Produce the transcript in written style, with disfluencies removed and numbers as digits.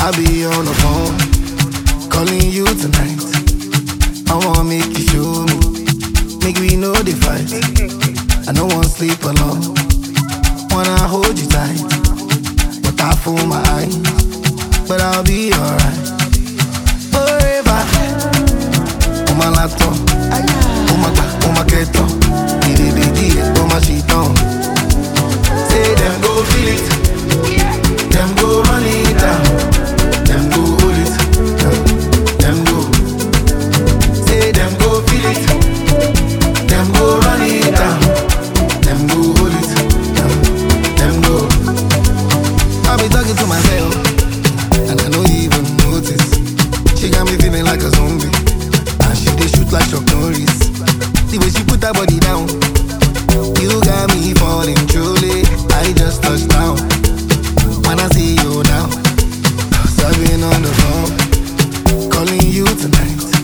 I'll be on the phone, calling you tonight. I wanna make you show me, make we know the fight. I don't wanna sleep alone, wanna hold you tight, but I fool my eyes, but I'll be alright. Forever, on my laptop, on my keto, on my sheet on. Say them go feel it, them go run it down, them go hold it, them go. Say them go feel it, them go run it down, them go hold it, them go. I be talking to myself, and I don't even notice. She got me feeling like a zombie, and she dey shoot like Chuck Norris. The way she put her body down, you got me falling truly. I just touched down. When I see you now, so I've been on the phone, calling you tonight.